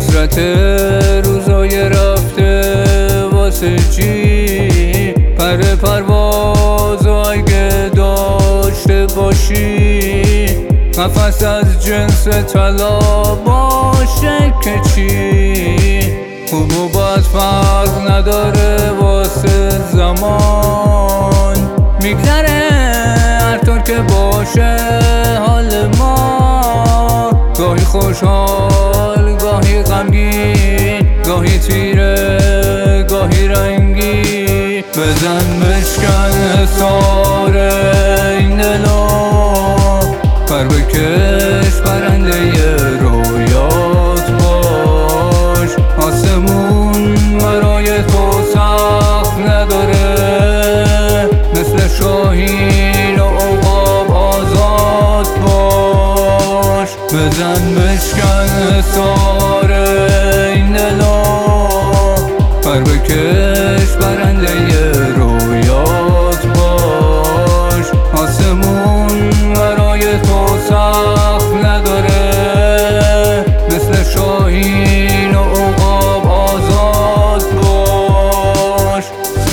حسرت روزای رفته واسه چی؟ پرواز اگه داشته باشی، قفس از جنس طلا باشه که چی؟ خوب و بد فرق نداره واسه زمان، میگذره هر طور که باشه حال ما، گاهی خوشحال گاهی غمگین، گاهی تیره گاهی رنگی. بزن بشکن حصار این دلو، پر بکش پرنده رویات باش، آسمون برای تو سقف نداره، مثل شاهین و عقاب آزاد باش. بزن بشکن حصار این دلو، پر بکش پرنده رویات باش، آسمون برای تو سقف نداره، مثل شاهین و عقاب آزاد باش.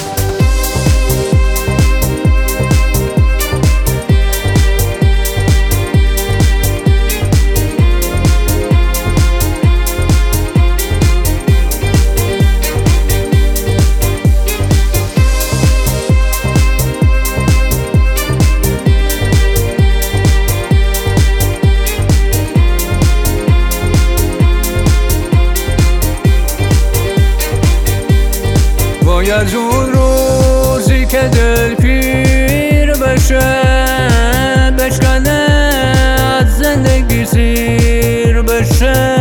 باید اون روزی که دل پیر بشه، بشکنه از زندگی سیر بشه،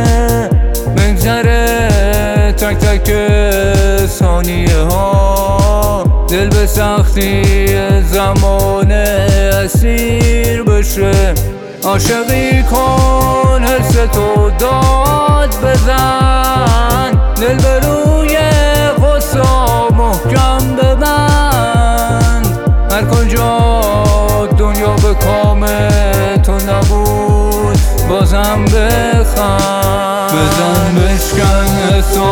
بگذره تک تک ثانیه ها، دل به سختی زمان اسیر بشه. عاشقی کن حس تو داد بزن، دل به روی محکم ببند، هر کجا دنیا به کام تو نبود بازم بخند. بزن بشکن